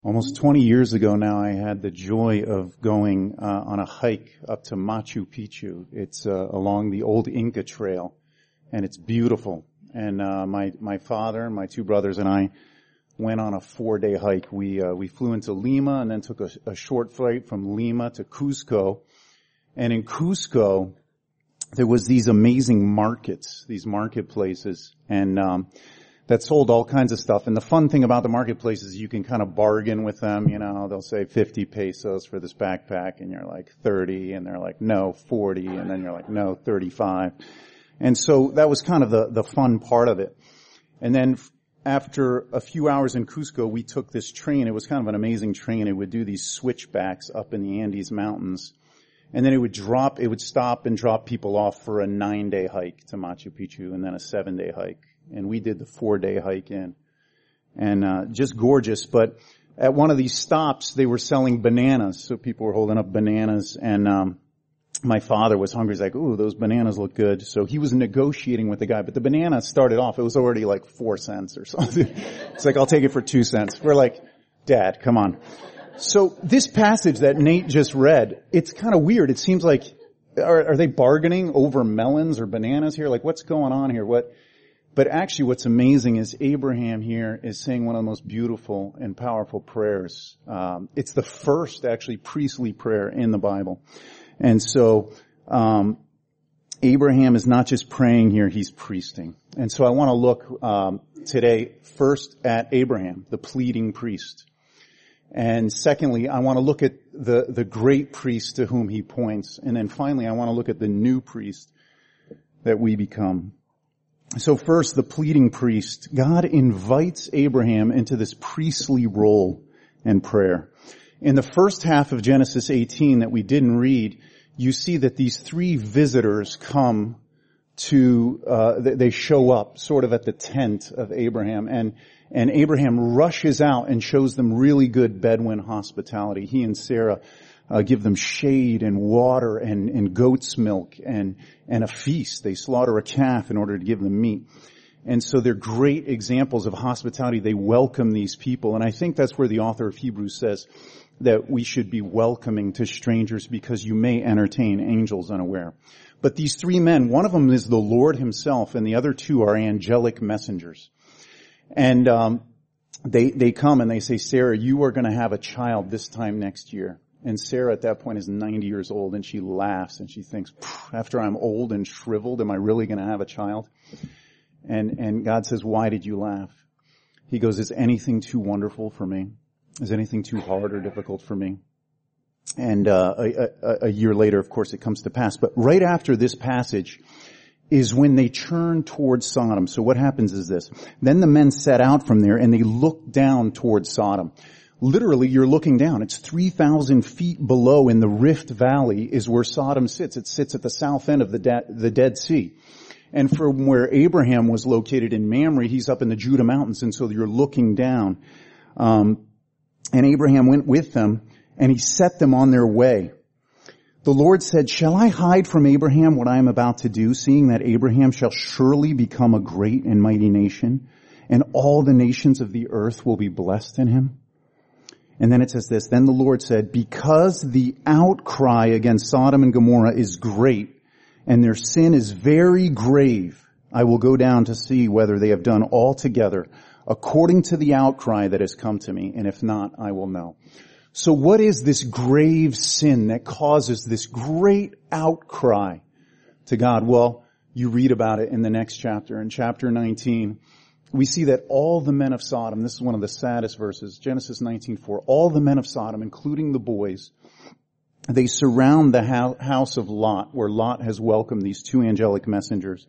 Almost 20 years ago now, I had the joy of going on a hike up to Machu Picchu. It's along the old Inca Trail, and it's beautiful. And my father and my two brothers and I went on a 4-day hike. We flew into Lima and then took a short flight from Lima to Cusco. And in Cusco, there was these amazing markets, these marketplaces, and that sold all kinds of stuff. And the fun thing about the marketplace is you can kind of bargain with them. You know, they'll say 50 pesos for this backpack, and you're like 30, and they're like, no, 40, and then you're like, no, 35. And so that was kind of the fun part of it. And then after a few hours in Cusco, we took this train. It was kind of an amazing train. It would do these switchbacks up in the Andes Mountains. And then it would stop and drop people off for a 9-day hike to Machu Picchu and then a 7-day hike. And we did the 4-day hike in. And just gorgeous. But at one of these stops, they were selling bananas. So people were holding up bananas. And my father was hungry. He's like, ooh, those bananas look good. So he was negotiating with the guy. But the banana started off, it was already like 4 cents or something. It's like, I'll take it for 2 cents. We're like, Dad, come on. So this passage that Nate just read, it's kind of weird. It seems like, are they bargaining over melons or bananas here? Like, what's going on here? But actually what's amazing is Abraham here is saying one of the most beautiful and powerful prayers. It's the first actually priestly prayer in the Bible. And so, Abraham is not just praying here, he's priesting. And so I want to look, today first at Abraham, the pleading priest. And secondly, I want to look at the great priest to whom he points. And then finally, I want to look at the new priest that we become. So first, the pleading priest. God invites Abraham into this priestly role and prayer. In the first half of Genesis 18 that we didn't read, you see that these 3 visitors come they show up sort of at the tent of Abraham, and Abraham rushes out and shows them really good Bedouin hospitality. He and Sarah give them shade and water and goat's milk and a feast. They slaughter a calf in order to give them meat. And so they're great examples of hospitality. They welcome these people. And I think that's where the author of Hebrews says that we should be welcoming to strangers because you may entertain angels unaware. But these 3 men, one of them is the Lord himself and the other 2 are angelic messengers. And they come and they say, Sarah, you are going to have a child this time next year. And Sarah at that point is 90 years old and she laughs and she thinks, after I'm old and shriveled, am I really going to have a child? And God says, why did you laugh? He goes, is anything too wonderful for me? Is anything too hard or difficult for me? And a year later, of course, it comes to pass. But right after this passage is when they turn towards Sodom. So what happens is this. Then the men set out from there and they look down towards Sodom. Literally, you're looking down. It's 3,000 feet below in the Rift Valley is where Sodom sits. It sits at the south end of the Dead Sea. And from where Abraham was located in Mamre, he's up in the Judah Mountains. And so you're looking down. And Abraham went with them and he set them on their way. The Lord said, shall I hide from Abraham what I am about to do, seeing that Abraham shall surely become a great and mighty nation, and all the nations of the earth will be blessed in him? And then it says this, then the Lord said, because the outcry against Sodom and Gomorrah is great, and their sin is very grave, I will go down to see whether they have done altogether according to the outcry that has come to me, and if not, I will know. So what is this grave sin that causes this great outcry to God? Well, you read about it in the next chapter. In chapter 19, we see that all the men of Sodom, this is one of the saddest verses, Genesis 19:4, all the men of Sodom, including the boys, they surround the house of Lot, where Lot has welcomed these 2 angelic messengers.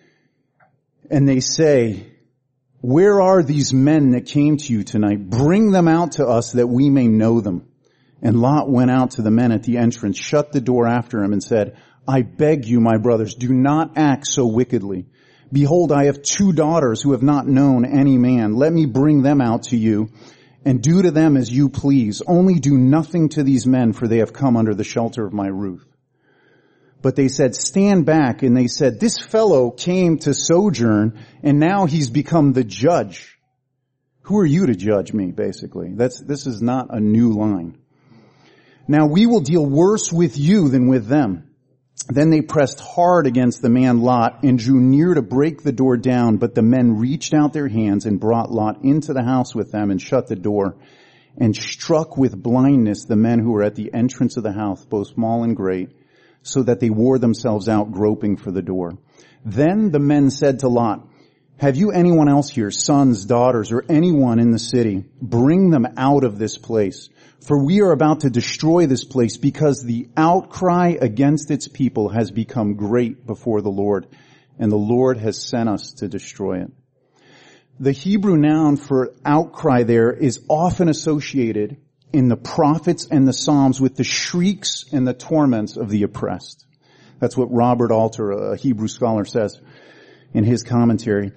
And they say, where are these men that came to you tonight? Bring them out to us that we may know them. And Lot went out to the men at the entrance, shut the door after him and said, I beg you, my brothers, do not act so wickedly. Behold, I have 2 daughters who have not known any man. Let me bring them out to you and do to them as you please. Only do nothing to these men, for they have come under the shelter of my roof. But they said, stand back. And they said, this fellow came to sojourn, and now he's become the judge. Who are you to judge me, basically? This is not a new line. Now we will deal worse with you than with them. Then they pressed hard against the man Lot and drew near to break the door down, but the men reached out their hands and brought Lot into the house with them and shut the door, and struck with blindness the men who were at the entrance of the house, both small and great, so that they wore themselves out groping for the door. Then the men said to Lot, have you anyone else here, sons, daughters, or anyone in the city? Bring them out of this place. For we are about to destroy this place because the outcry against its people has become great before the Lord, and the Lord has sent us to destroy it. The Hebrew noun for outcry there is often associated in the prophets and the Psalms with the shrieks and the torments of the oppressed. That's what Robert Alter, a Hebrew scholar, says in his commentary.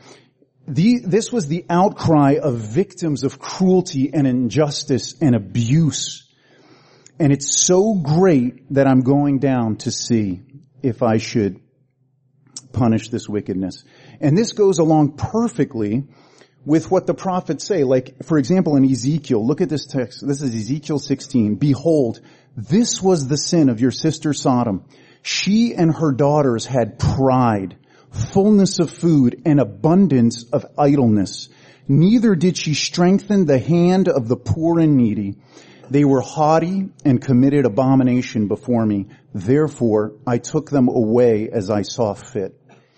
This was the outcry of victims of cruelty and injustice and abuse. And it's so great that I'm going down to see if I should punish this wickedness. And this goes along perfectly with what the prophets say. Like, for example, in Ezekiel, look at this text. This is Ezekiel 16. Behold, this was the sin of your sister Sodom. She and her daughters had pride, fullness of food, and abundance of idleness. Neither did she strengthen the hand of the poor and needy. They were haughty and committed abomination before me. Therefore, I took them away as I saw fit.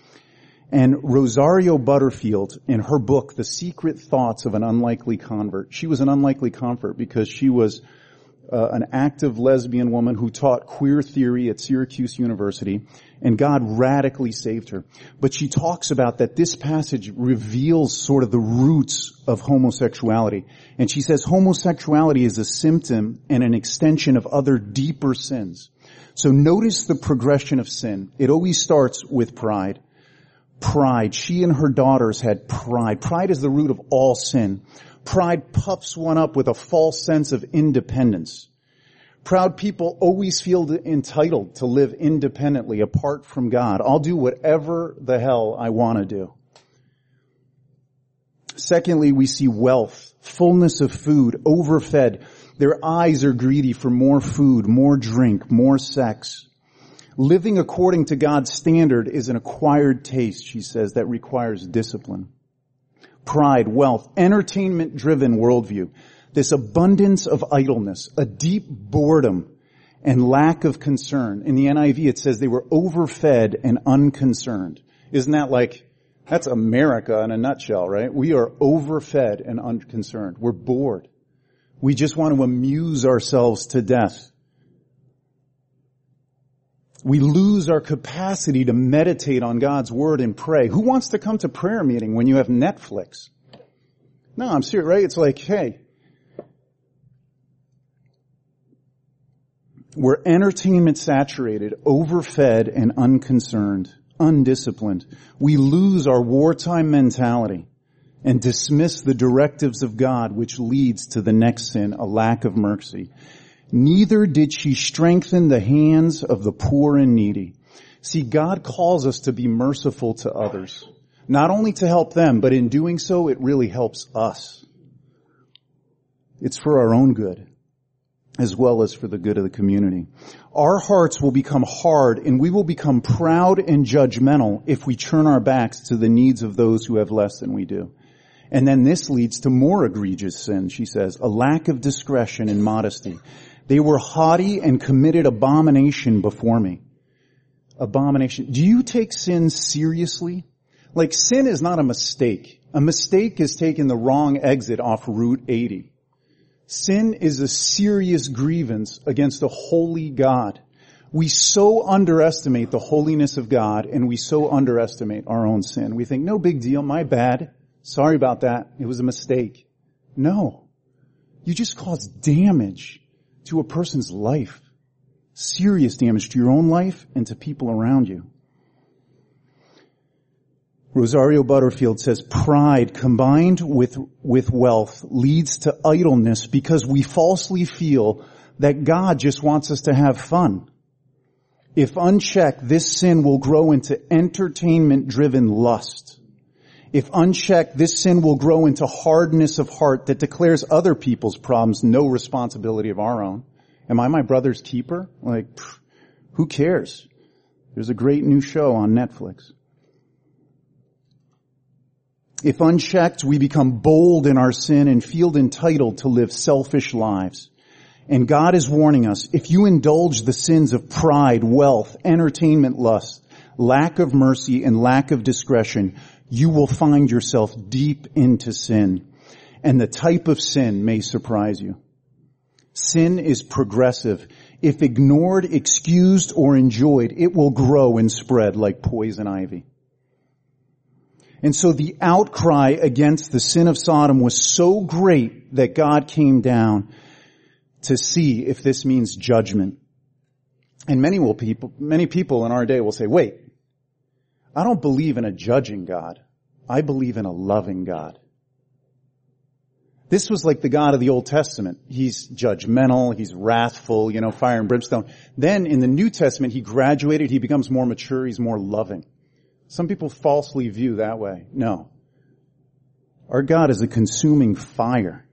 And Rosario Butterfield, in her book, The Secret Thoughts of an Unlikely Convert, she was an unlikely convert because she was an active lesbian woman who taught queer theory at Syracuse University, and God radically saved her. But she talks about that this passage reveals sort of the roots of homosexuality. And she says homosexuality is a symptom and an extension of other deeper sins. So notice the progression of sin. It always starts with pride. Pride. She and her daughters had pride. Pride is the root of all sin. Pride puffs one up with a false sense of independence. Proud people always feel entitled to live independently apart from God. I'll do whatever the hell I want to do. Secondly, we see wealth, fullness of food, overfed. Their eyes are greedy for more food, more drink, more sex. Living according to God's standard is an acquired taste, she says, that requires discipline. Pride, wealth, entertainment-driven worldview, this abundance of idleness, a deep boredom, and lack of concern. In the NIV, it says they were overfed and unconcerned. Isn't that like, that's America in a nutshell, right? We are overfed and unconcerned. We're bored. We just want to amuse ourselves to death. We lose our capacity to meditate on God's Word and pray. Who wants to come to prayer meeting when you have Netflix? No, I'm serious, right? It's like, hey, we're entertainment saturated, overfed, and unconcerned, undisciplined. We lose our wartime mentality and dismiss the directives of God, which leads to the next sin, a lack of mercy. Neither did she strengthen the hands of the poor and needy. See, God calls us to be merciful to others. Not only to help them, but in doing so, it really helps us. It's for our own good, as well as for the good of the community. Our hearts will become hard, and we will become proud and judgmental if we turn our backs to the needs of those who have less than we do. And then this leads to more egregious sin, she says, a lack of discretion and modesty. They were haughty and committed abomination before me. Abomination. Do you take sin seriously? Like, sin is not a mistake. A mistake is taking the wrong exit off Route 80. Sin is a serious grievance against a holy God. We so underestimate the holiness of God, and we so underestimate our own sin. We think, no big deal, my bad. Sorry about that. It was a mistake. No. You just caused damage to a person's life. Serious damage to your own life and to people around you. Rosario Butterfield says, pride combined with wealth leads to idleness because we falsely feel that God just wants us to have fun. If unchecked, this sin will grow into entertainment-driven lust. If unchecked, this sin will grow into hardness of heart that declares other people's problems no responsibility of our own. Am I my brother's keeper? Who cares? There's a great new show on Netflix. If unchecked, we become bold in our sin and feel entitled to live selfish lives. And God is warning us, if you indulge the sins of pride, wealth, entertainment lust, lack of mercy, and lack of discretion, you will find yourself deep into sin. And the type of sin may surprise you. Sin is progressive. If ignored, excused, or enjoyed, it will grow and spread like poison ivy. And so the outcry against the sin of Sodom was so great that God came down to see if this means judgment. And many people in our day will say, wait, I don't believe in a judging God. I believe in a loving God. This was like the God of the Old Testament. He's judgmental, he's wrathful, fire and brimstone. Then in the New Testament, he graduated, he becomes more mature, he's more loving. Some people falsely view that way. No. Our God is a consuming fire.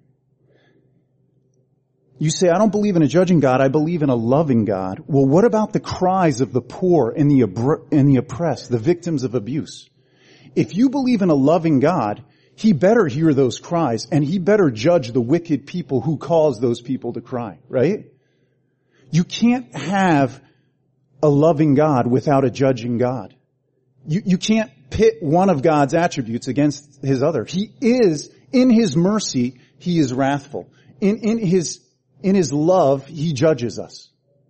You say, I don't believe in a judging God, I believe in a loving God. Well, what about the cries of the poor and the oppressed, the victims of abuse? If you believe in a loving God, he better hear those cries, and he better judge the wicked people who cause those people to cry, right? You can't have a loving God without a judging God. You can't pit one of God's attributes against his other. He is, in his mercy, he is wrathful. In his love, he judges us.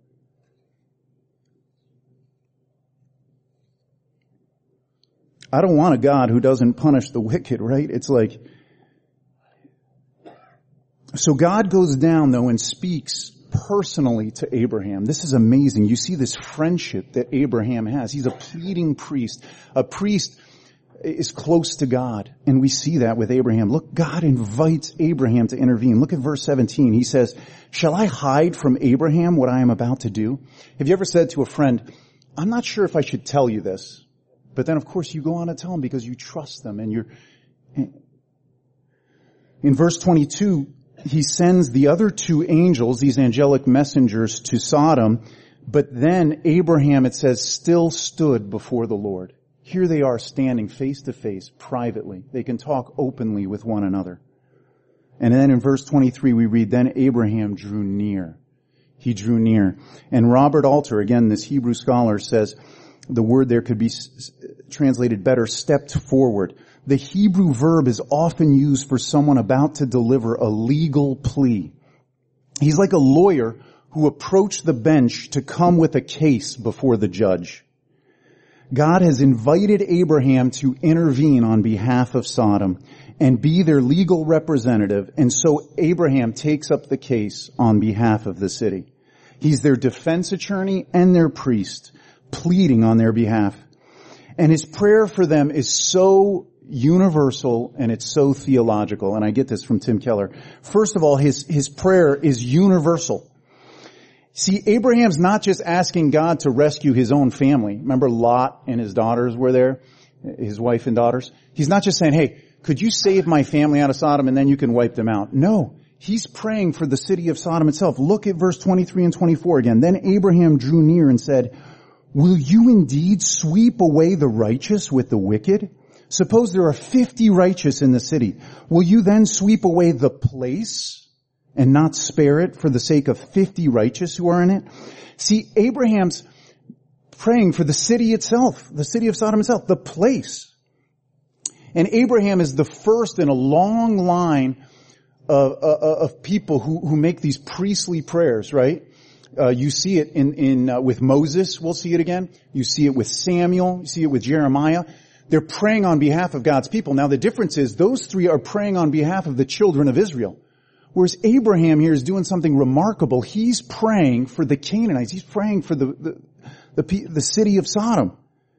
I don't want a God who doesn't punish the wicked, right? It's like, so God goes down though and speaks personally to Abraham. This is amazing. You see this friendship that Abraham has. He's a pleading priest. A priest is close to God, and we see that with Abraham. Look, God invites Abraham to intervene. Look at verse 17. He says, shall I hide from Abraham what I am about to do? Have you ever said to a friend, I'm not sure if I should tell you this? But then, of course, you go on to tell them because you trust them. And in verse 22, he sends the other two angels, these angelic messengers, to Sodom. But then Abraham, it says, still stood before the Lord. Here they are standing face to face, privately. They can talk openly with one another. And then in verse 23, we read, then Abraham drew near. He drew near. And Robert Alter, again, this Hebrew scholar, says, the word there could be translated better, stepped forward. The Hebrew verb is often used for someone about to deliver a legal plea. He's like a lawyer who approached the bench to come with a case before the judge. God has invited Abraham to intervene on behalf of Sodom and be their legal representative, and so Abraham takes up the case on behalf of the city. He's their defense attorney and their priest, pleading on their behalf. And his prayer for them is so universal and it's so theological. And I get this from Tim Keller. First of all, his prayer is universal. See, Abraham's not just asking God to rescue his own family. Remember Lot and his daughters were there? His wife and daughters? He's not just saying, hey, could you save my family out of Sodom and then you can wipe them out? No. He's praying for the city of Sodom itself. Look at verse 23 and 24 again. Then Abraham drew near and said, will you indeed sweep away the righteous with the wicked? Suppose there are 50 righteous in the city. Will you then sweep away the place and not spare it for the sake of 50 righteous who are in it? See, Abraham's praying for the city itself, the city of Sodom itself, the place. And Abraham is the first in a long line of people who make these priestly prayers, right? You see it with Moses. We'll see it again. You see it with Samuel. You see it with Jeremiah. They're praying on behalf of God's people. Now the difference is those three are praying on behalf of the children of Israel. Whereas Abraham here is doing something remarkable. He's praying for the Canaanites. He's praying for the city of Sodom.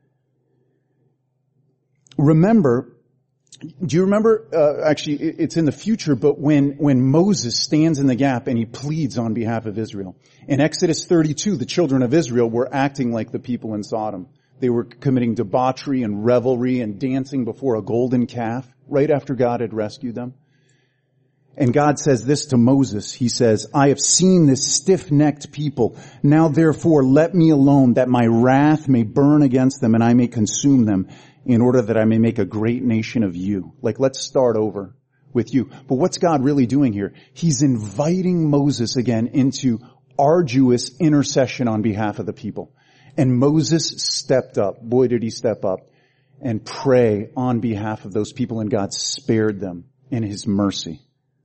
Do you remember, actually it's in the future, but when Moses stands in the gap and he pleads on behalf of Israel. In Exodus 32, the children of Israel were acting like the people in Sodom. They were committing debauchery and revelry and dancing before a golden calf right after God had rescued them. And God says this to Moses. He says, I have seen this stiff-necked people. Now therefore let me alone, that my wrath may burn against them and I may consume them, in order that I may make a great nation of you. Like, let's start over with you. But what's God really doing here? He's inviting Moses again into arduous intercession on behalf of the people. And Moses stepped up. Boy, did he step up and pray on behalf of those people, and God spared them in his mercy.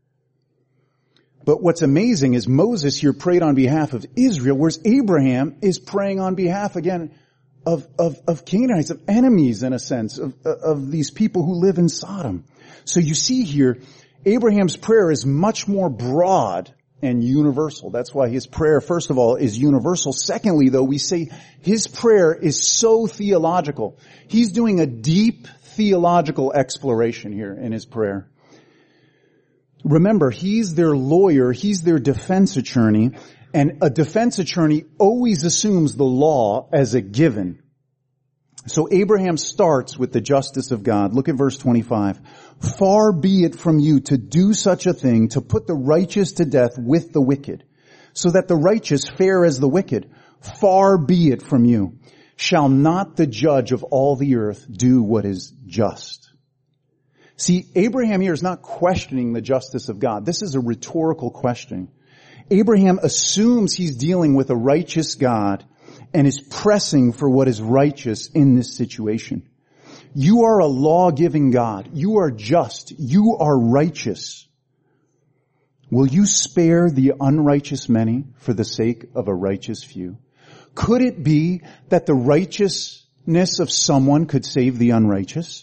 But what's amazing is Moses here prayed on behalf of Israel, whereas Abraham is praying on behalf, again, of Canaanites, of enemies, in a sense, of these people who live in Sodom. So you see here, Abraham's prayer is much more broad and universal. That's why his prayer, first of all, is universal. Secondly, though, we say his prayer is so theological. He's doing a deep theological exploration here in his prayer. Remember, he's their lawyer, he's their defense attorney, and a defense attorney always assumes the law as a given. So Abraham starts with the justice of God. Look at verse 25. Far be it from you to do such a thing, to put the righteous to death with the wicked, so that the righteous fare as the wicked. Far be it from you. Shall not the judge of all the earth do what is just? See, Abraham here is not questioning the justice of God. This is a rhetorical question. Abraham assumes he's dealing with a righteous God and is pressing for what is righteous in this situation. You are a law-giving God. You are just. You are righteous. Will you spare the unrighteous many for the sake of a righteous few? Could it be that the righteousness of someone could save the unrighteous?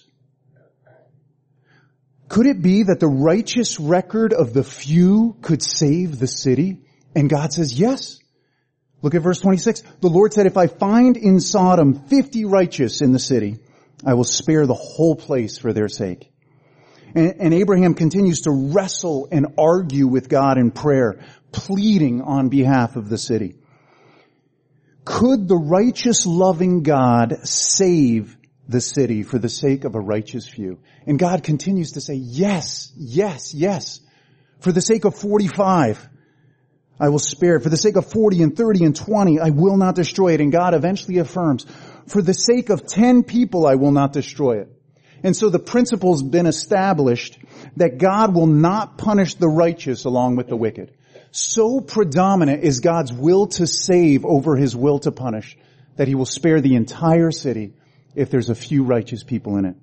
Could it be that the righteous record of the few could save the city? And God says, yes. Look at verse 26. The Lord said, if I find in Sodom 50 righteous in the city, I will spare the whole place for their sake. And Abraham continues to wrestle and argue with God in prayer, pleading on behalf of the city. Could the righteous loving God save the city for the sake of a righteous few? And God continues to say, yes, yes, yes. For the sake of 45, I will spare it. For the sake of 40 and 30 and 20, I will not destroy it. And God eventually affirms, for the sake of 10 people, I will not destroy it. And so the principle's been established that God will not punish the righteous along with the wicked. So predominant is God's will to save over his will to punish that he will spare the entire city if there's a few righteous people in it.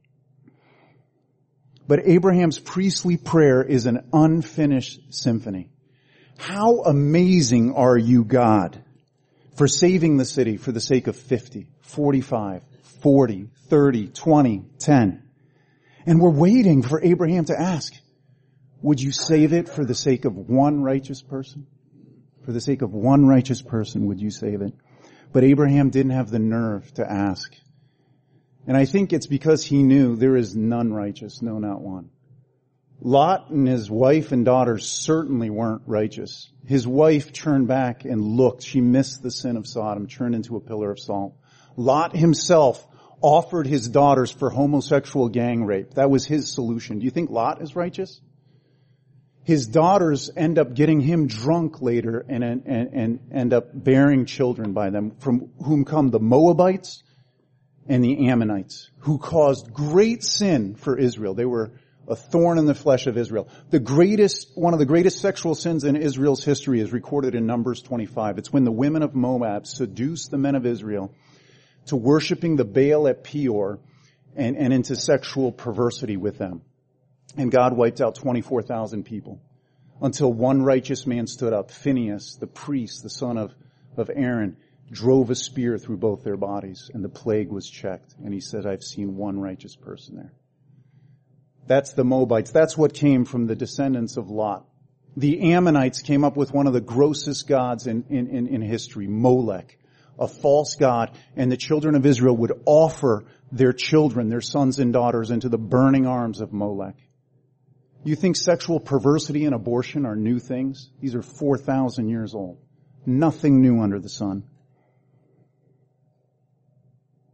But Abraham's priestly prayer is an unfinished symphony. How amazing are you, God, for saving the city for the sake of 50, 45, 40, 30, 20, 10. And we're waiting for Abraham to ask, would you save it for the sake of one righteous person? For the sake of one righteous person, would you save it? But Abraham didn't have the nerve to ask. And I think it's because he knew there is none righteous, no, not one. Lot and his wife and daughters certainly weren't righteous. His wife turned back and looked. She missed the sin of Sodom, turned into a pillar of salt. Lot himself offered his daughters for homosexual gang rape. That was his solution. Do you think Lot is righteous? His daughters end up getting him drunk later and end up bearing children by them, from whom come the Moabites and the Ammonites, who caused great sin for Israel. They were a thorn in the flesh of Israel. One of the greatest sexual sins in Israel's history is recorded in Numbers 25. It's when the women of Moab seduced the men of Israel to worshiping the Baal at Peor and into sexual perversity with them. And God wiped out 24,000 people until one righteous man stood up, Phinehas, the priest, the son of Aaron, drove a spear through both their bodies, and the plague was checked. And he said, I've seen one righteous person there. That's the Moabites. That's what came from the descendants of Lot. The Ammonites came up with one of the grossest gods in history, Molech, a false god, and the children of Israel would offer their children, their sons and daughters, into the burning arms of Molech. You think sexual perversity and abortion are new things? These are 4,000 years old. Nothing new under the sun.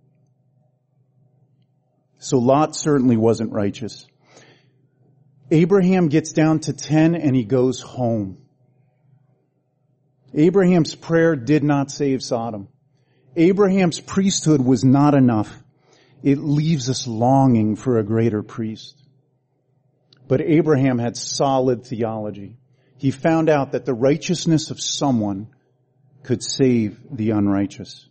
So Lot certainly wasn't righteous. Abraham gets down to 10 and he goes home. Abraham's prayer did not save Sodom. Abraham's priesthood was not enough. It leaves us longing for a greater priest. But Abraham had solid theology. He found out that the righteousness of someone could save the unrighteous.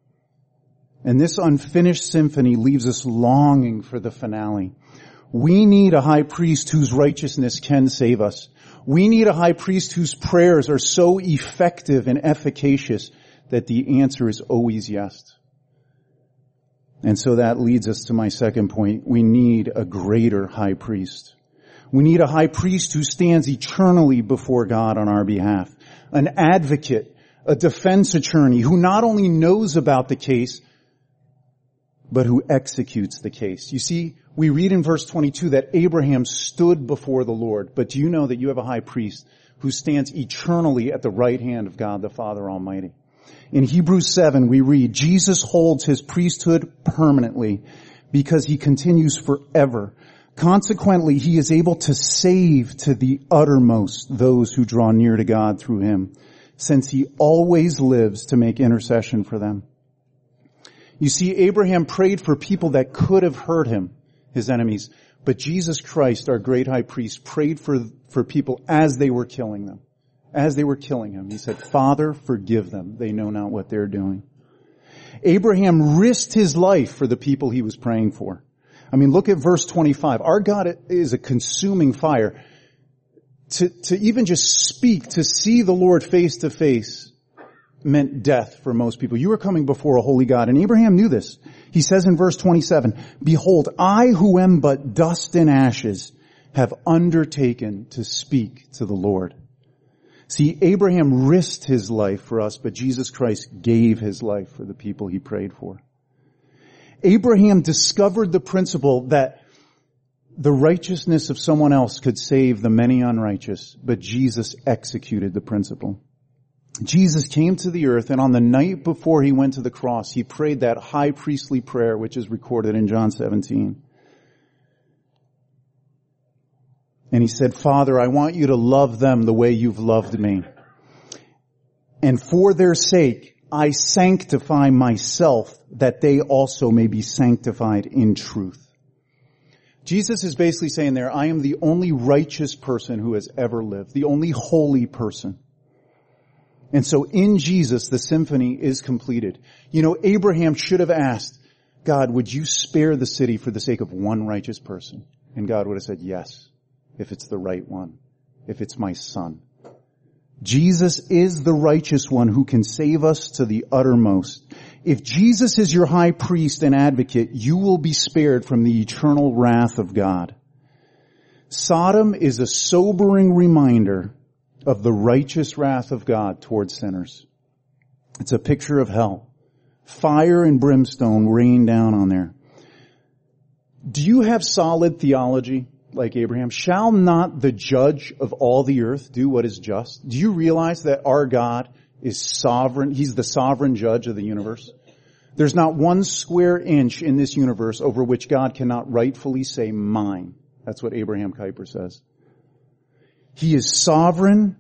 And this unfinished symphony leaves us longing for the finale. We need a high priest whose righteousness can save us. We need a high priest whose prayers are so effective and efficacious that the answer is always yes. And so that leads us to my second point. We need a greater high priest. We need a high priest who stands eternally before God on our behalf. An advocate, a defense attorney who not only knows about the case, but who executes the case. You see, we read in verse 22 that Abraham stood before the Lord. But do you know that you have a high priest who stands eternally at the right hand of God the Father Almighty? In Hebrews 7 we read, Jesus holds his priesthood permanently because he continues forever. Consequently, he is able to save to the uttermost those who draw near to God through him, since he always lives to make intercession for them. You see, Abraham prayed for people that could have hurt him, his enemies, but Jesus Christ, our great high priest, prayed for people as they were killing them. As they were killing him, he said, Father, forgive them. They know not what they're doing. Abraham risked his life for the people he was praying for. I mean, look at verse 25. Our God is a consuming fire. To even just speak, to see the Lord face to face, meant death for most people. You were coming before a holy God, and Abraham knew this. He says in verse 27, Behold, I who am but dust and ashes have undertaken to speak to the Lord. See, Abraham risked his life for us, but Jesus Christ gave his life for the people he prayed for. Abraham discovered the principle that the righteousness of someone else could save the many unrighteous, but Jesus executed the principle. Jesus came to the earth, and on the night before he went to the cross, he prayed that high priestly prayer which is recorded in John 17. And he said, Father, I want you to love them the way you've loved me. And for their sake, I sanctify myself that they also may be sanctified in truth. Jesus is basically saying there, I am the only righteous person who has ever lived, the only holy person. And so in Jesus, the symphony is completed. You know, Abraham should have asked, God, would you spare the city for the sake of one righteous person? And God would have said, yes, if it's the right one, if it's my son. Jesus is the righteous one who can save us to the uttermost. If Jesus is your high priest and advocate, you will be spared from the eternal wrath of God. Sodom is a sobering reminder of the righteous wrath of God towards sinners. It's a picture of hell. Fire and brimstone rain down on there. Do you have solid theology like Abraham? Shall not the judge of all the earth do what is just? Do you realize that our God is sovereign? He's the sovereign judge of the universe. There's not one square inch in this universe over which God cannot rightfully say mine. That's what Abraham Kuyper says. He is sovereign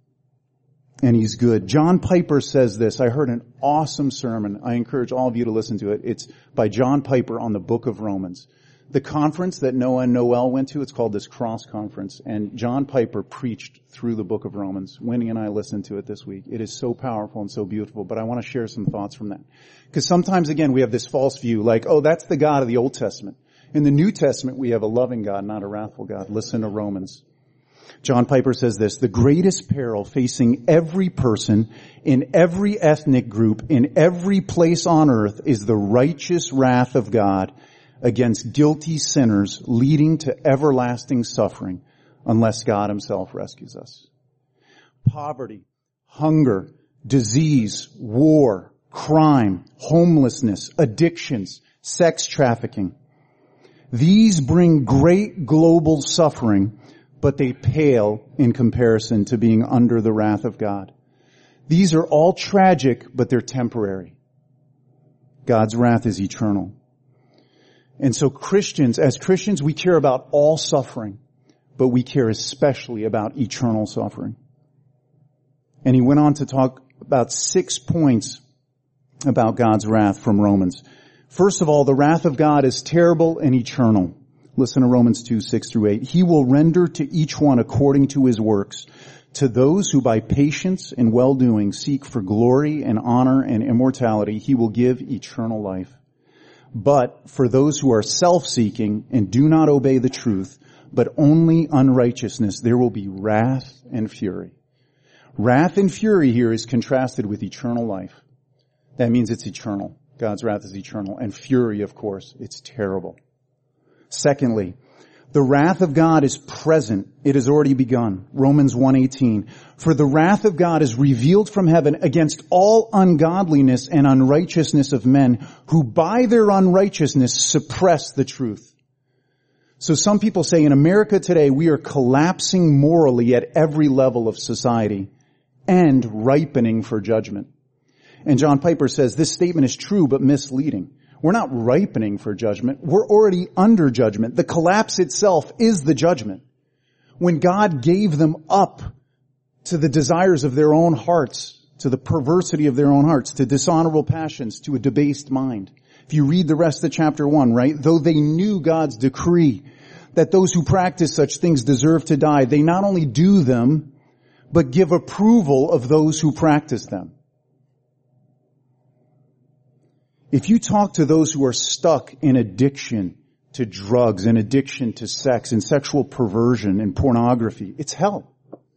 and he's good. John Piper says this. I heard an awesome sermon. I encourage all of you to listen to it. It's by John Piper on the book of Romans. The conference that Noah and Noel went to, it's called this Cross Conference, and John Piper preached through the book of Romans. Winnie and I listened to it this week. It is so powerful and so beautiful, but I want to share some thoughts from that. Because sometimes, again, we have this false view, like, oh, that's the God of the Old Testament. In the New Testament, we have a loving God, not a wrathful God. Listen to Romans. John Piper says this, the greatest peril facing every person in every ethnic group in every place on earth is the righteous wrath of God against guilty sinners, leading to everlasting suffering unless God himself rescues us. Poverty, hunger, disease, war, crime, homelessness, addictions, sex trafficking. These bring great global suffering, but they pale in comparison to being under the wrath of God. These are all tragic, but they're temporary. God's wrath is eternal. And so as Christians, we care about all suffering, but we care especially about eternal suffering. And he went on to talk about 6 points about God's wrath from Romans. First of all, the wrath of God is terrible and eternal. Listen to Romans 2, 6 through 8. He will render to each one according to his works. To those who by patience and well-doing seek for glory and honor and immortality, he will give eternal life. But for those who are self-seeking and do not obey the truth, but only unrighteousness, there will be wrath and fury. Wrath and fury here is contrasted with eternal life. That means it's eternal. God's wrath is eternal. And fury, of course, it's terrible. Secondly, the wrath of God is present. It has already begun. Romans 1:18. For the wrath of God is revealed from heaven against all ungodliness and unrighteousness of men who by their unrighteousness suppress the truth. So some people say in America today we are collapsing morally at every level of society and ripening for judgment. And John Piper says this statement is true but misleading. We're not ripening for judgment. We're already under judgment. The collapse itself is the judgment. When God gave them up to the desires of their own hearts, to the perversity of their own hearts, to dishonorable passions, to a debased mind. If you read the rest of chapter 1, right? Though they knew God's decree that those who practice such things deserve to die, they not only do them, but give approval of those who practice them. If you talk to those who are stuck in addiction to drugs and addiction to sex and sexual perversion and pornography, it's hell.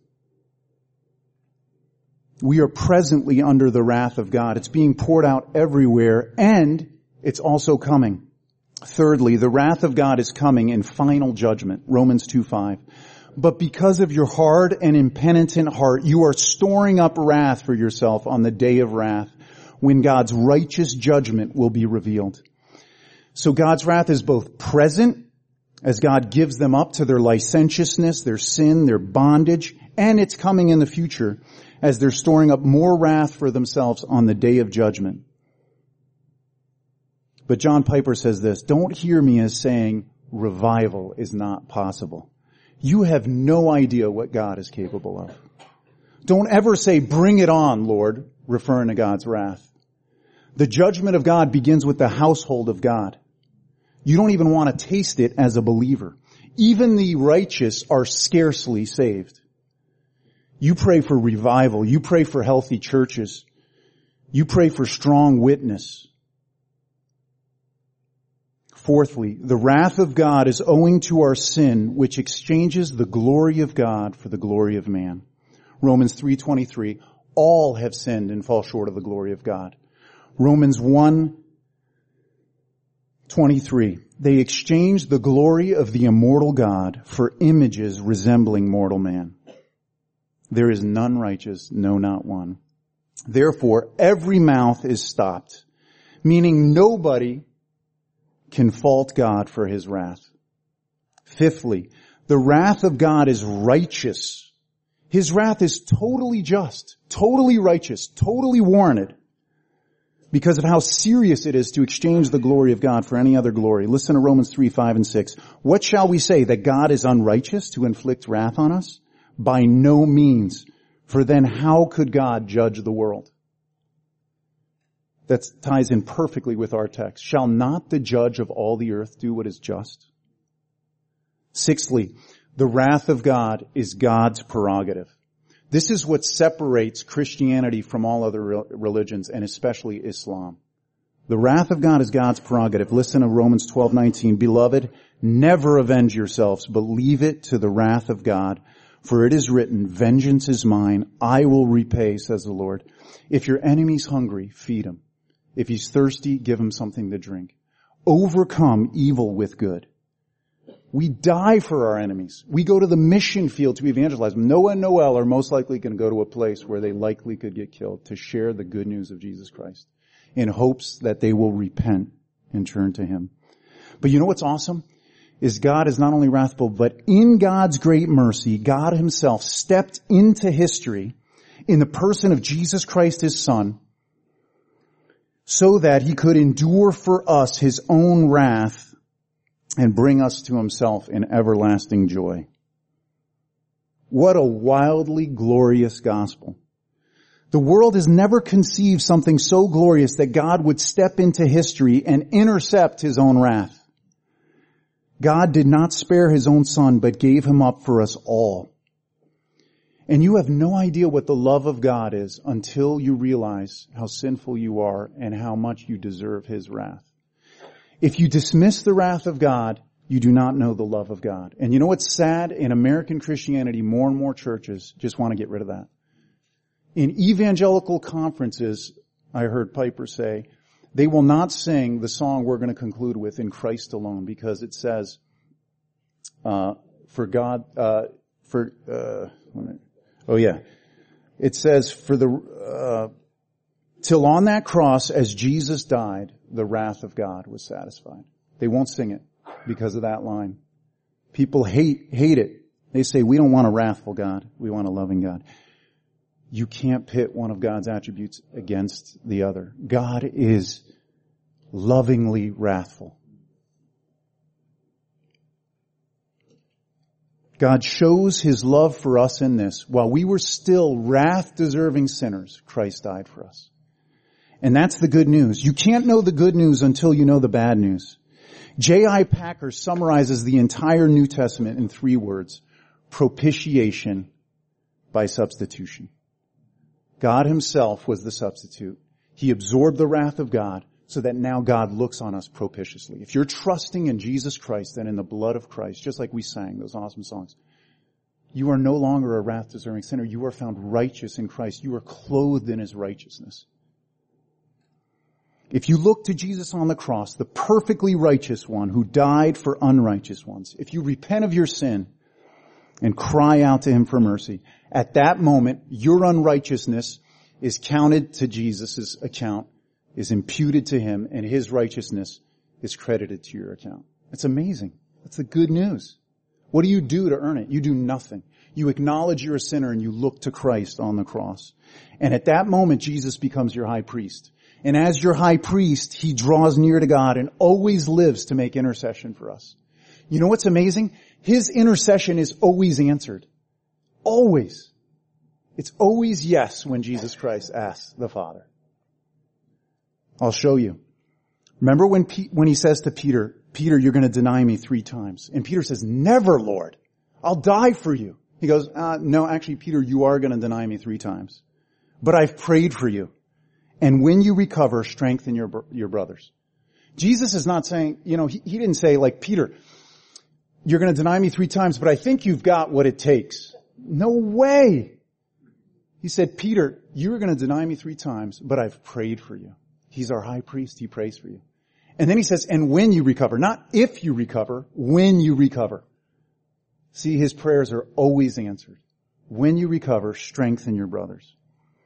We are presently under the wrath of God. It's being poured out everywhere, and it's also coming. Thirdly, the wrath of God is coming in final judgment. Romans 2:5. But because of your hard and impenitent heart, you are storing up wrath for yourself on the day of wrath, when God's righteous judgment will be revealed. So God's wrath is both present, as God gives them up to their licentiousness, their sin, their bondage, and it's coming in the future, as they're storing up more wrath for themselves on the day of judgment. But John Piper says this, don't hear me as saying revival is not possible. You have no idea what God is capable of. Don't ever say, bring it on, Lord, referring to God's wrath. The judgment of God begins with the household of God. You don't even want to taste it as a believer. Even the righteous are scarcely saved. You pray for revival. You pray for healthy churches. You pray for strong witness. Fourthly, the wrath of God is owing to our sin, which exchanges the glory of God for the glory of man. Romans 3:23, all have sinned and fall short of the glory of God. Romans 1:23, they exchanged the glory of the immortal God for images resembling mortal man. There is none righteous, no, not one. Therefore, every mouth is stopped, meaning nobody can fault God for his wrath. Fifthly, the wrath of God is righteous. His wrath is totally just, totally righteous, totally warranted because of how serious it is to exchange the glory of God for any other glory. Listen to Romans 3:5 and 6. What shall we say? That God is unrighteous to inflict wrath on us? By no means. For then how could God judge the world? That ties in perfectly with our text. Shall not the judge of all the earth do what is just? Sixthly, the wrath of God is God's prerogative. This is what separates Christianity from all other religions, and especially Islam. The wrath of God is God's prerogative. Listen to Romans 12:19. Beloved, never avenge yourselves, but leave it to the wrath of God. For it is written, vengeance is mine, I will repay, says the Lord. If your enemy's hungry, feed him. If he's thirsty, give him something to drink. Overcome evil with good. We die for our enemies. We go to the mission field to evangelize them. Noah and Noel are most likely going to go to a place where they likely could get killed to share the good news of Jesus Christ in hopes that they will repent and turn to him. But you know what's awesome? Is God is not only wrathful, but in God's great mercy, God himself stepped into history in the person of Jesus Christ, his son, so that he could endure for us his own wrath and bring us to himself in everlasting joy. What a wildly glorious gospel. The world has never conceived something so glorious that God would step into history and intercept his own wrath. God did not spare his own son, but gave him up for us all. And you have no idea what the love of God is until you realize how sinful you are and how much you deserve his wrath. If you dismiss the wrath of God, you do not know the love of God. And you know what's sad? In American Christianity, more and more churches just want to get rid of that. In evangelical conferences, I heard Piper say, they will not sing the song we're going to conclude with, In Christ Alone, because it says, it says, till on that cross, as Jesus died, the wrath of God was satisfied. They won't sing it because of that line. People hate it. They say, we don't want a wrathful God. We want a loving God. You can't pit one of God's attributes against the other. God is lovingly wrathful. God shows his love for us in this. While we were still wrath-deserving sinners, Christ died for us. And that's the good news. You can't know the good news until you know the bad news. J.I. Packer summarizes the entire New Testament in 3 words: propitiation by substitution. God himself was the substitute. He absorbed the wrath of God so that now God looks on us propitiously. If you're trusting in Jesus Christ and in the blood of Christ, just like we sang those awesome songs, you are no longer a wrath-deserving sinner. You are found righteous in Christ. You are clothed in his righteousness. If you look to Jesus on the cross, the perfectly righteous one who died for unrighteous ones, if you repent of your sin and cry out to him for mercy, at that moment, your unrighteousness is counted to Jesus' account, is imputed to him, and his righteousness is credited to your account. It's amazing. That's the good news. What do you do to earn it? You do nothing. You acknowledge you're a sinner and you look to Christ on the cross. And at that moment, Jesus becomes your high priest. And as your high priest, he draws near to God and always lives to make intercession for us. You know what's amazing? His intercession is always answered. Always. It's always yes when Jesus Christ asks the Father. I'll show you. Remember when he says to Peter, Peter, you're going to deny me 3 times. And Peter says, never, Lord. I'll die for you. He goes, no, actually, Peter, you are going to deny me 3 times. But I've prayed for you. And when you recover, strengthen your brothers. Jesus is not saying, he didn't say like, Peter, you're going to deny me 3 times, but I think you've got what it takes. No way. He said, Peter, you're going to deny me 3 times, but I've prayed for you. He's our high priest. He prays for you. And then he says, and when you recover, not if you recover, when you recover. See, his prayers are always answered. When you recover, strengthen your brothers.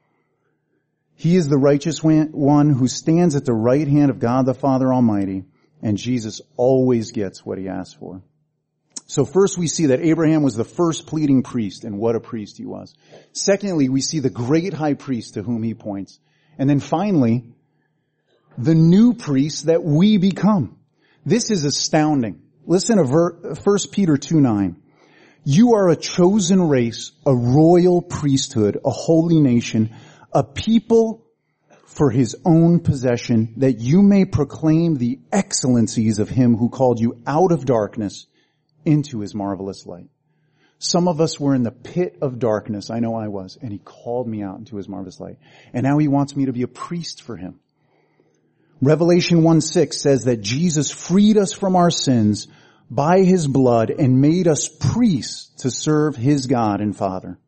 He is the righteous one who stands at the right hand of God the Father Almighty, and Jesus always gets what he asks for. So first we see that Abraham was the first pleading priest, and what a priest he was. Secondly, we see the great high priest to whom he points. And then finally, the new priest that we become. This is astounding. Listen to 1 Peter 2:9. You are a chosen race, a royal priesthood, a holy nation, a people for his own possession, that you may proclaim the excellencies of him who called you out of darkness into his marvelous light. Some of us were in the pit of darkness. I know I was. And he called me out into his marvelous light. And now he wants me to be a priest for him. Revelation 1:6 says that Jesus freed us from our sins by his blood and made us priests to serve his God and Father.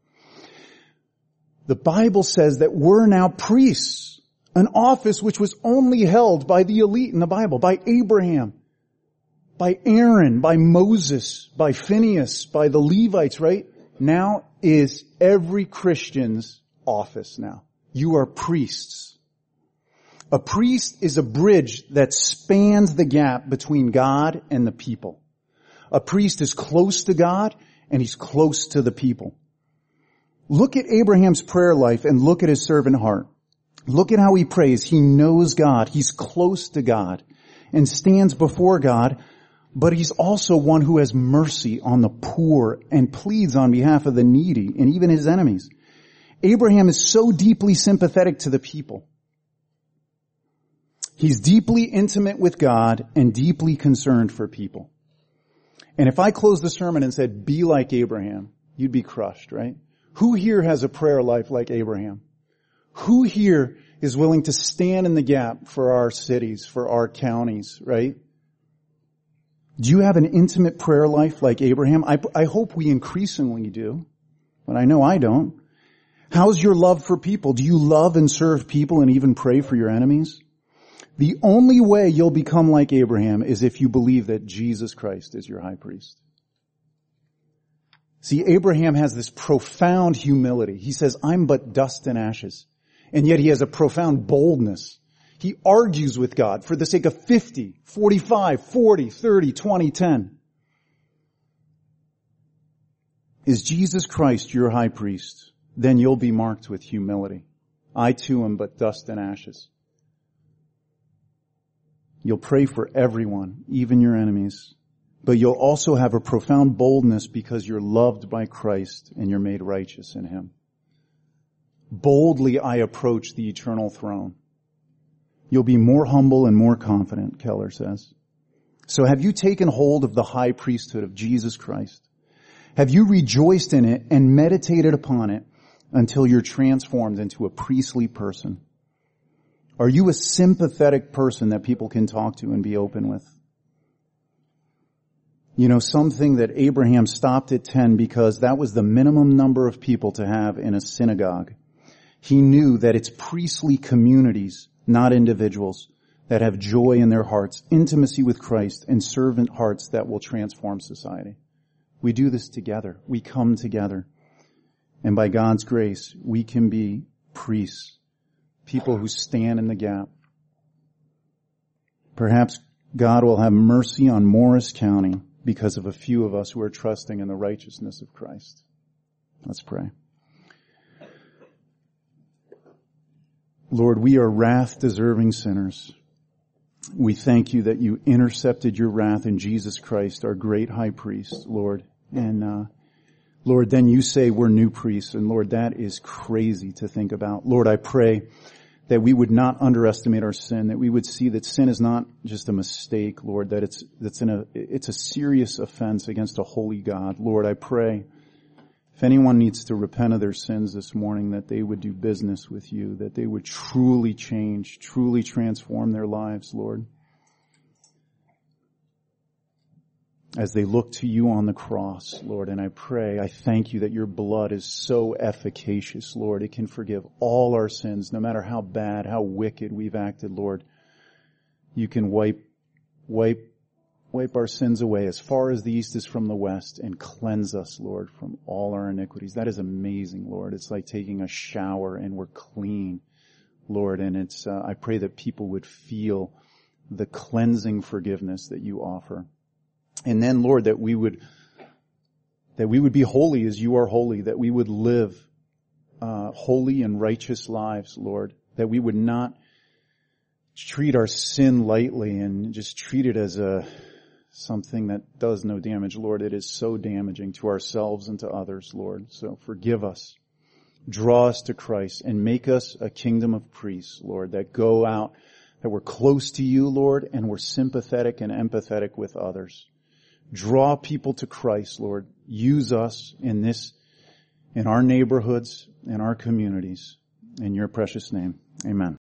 The Bible says that we're now priests, an office which was only held by the elite in the Bible, by Abraham, by Aaron, by Moses, by Phineas, by the Levites, right? Now is every Christian's office now. You are priests. A priest is a bridge that spans the gap between God and the people. A priest is close to God and he's close to the people. Look at Abraham's prayer life and look at his servant heart. Look at how he prays. He knows God. He's close to God and stands before God but he's also one who has mercy on the poor and pleads on behalf of the needy and even his enemies. Abraham is so deeply sympathetic to the people. He's deeply intimate with God and deeply concerned for people. And if I closed the sermon and said, be like Abraham, you'd be crushed, right? Who here has a prayer life like Abraham? Who here is willing to stand in the gap for our cities, for our counties, right? Do you have an intimate prayer life like Abraham? I hope we increasingly do, but I know I don't. How's your love for people? Do you love and serve people and even pray for your enemies? The only way you'll become like Abraham is if you believe that Jesus Christ is your high priest. See, Abraham has this profound humility. He says, I'm but dust and ashes. And yet he has a profound boldness. He argues with God for the sake of 50, 45, 40, 30, 20, 10. Is Jesus Christ your high priest? Then you'll be marked with humility. I too am but dust and ashes. You'll pray for everyone, even your enemies. But you'll also have a profound boldness because you're loved by Christ and you're made righteous in Him. Boldly I approach the eternal throne. You'll be more humble and more confident, Keller says. So have you taken hold of the high priesthood of Jesus Christ? Have you rejoiced in it and meditated upon it until you're transformed into a priestly person? Are you a sympathetic person that people can talk to and be open with? You know, something that Abraham stopped at 10 because that was the minimum number of people to have in a synagogue. He knew that it's priestly communities, not individuals, that have joy in their hearts, intimacy with Christ, and servant hearts that will transform society. We do this together. We come together. And by God's grace, we can be priests. People who stand in the gap. Perhaps God will have mercy on Morris County because of a few of us who are trusting in the righteousness of Christ. Let's pray. Lord, we are wrath-deserving sinners. We thank you that you intercepted your wrath in Jesus Christ, our great high priest, Lord. And Lord, then you say we're new priests, and Lord, that is crazy to think about. Lord, I pray that we would not underestimate our sin, that we would see that sin is not just a mistake, Lord, that it's a serious offense against a holy God. Lord, I pray if anyone needs to repent of their sins this morning, that they would do business with you, that they would truly change, truly transform their lives, Lord. As they look to you on the cross, Lord, and I thank you that your blood is so efficacious, Lord. It can forgive all our sins, no matter how bad, how wicked we've acted, Lord. You can wipe our sins away as far as the east is from the west and cleanse us, Lord, from all our iniquities. That is amazing, Lord. It's like taking a shower and we're clean, Lord, and I pray that people would feel the cleansing forgiveness that you offer. And then, Lord, that we would be holy as you are holy, that we would live holy and righteous lives, Lord, that we would not treat our sin lightly and just treat it as something that does no damage, Lord. It is so damaging to ourselves and to others, Lord. So forgive us. Draw us to Christ and make us a kingdom of priests, Lord, that go out, that we're close to you, Lord, and we're sympathetic and empathetic with others. Draw people to Christ, Lord. Use us in our neighborhoods, in our communities. In your precious name, amen.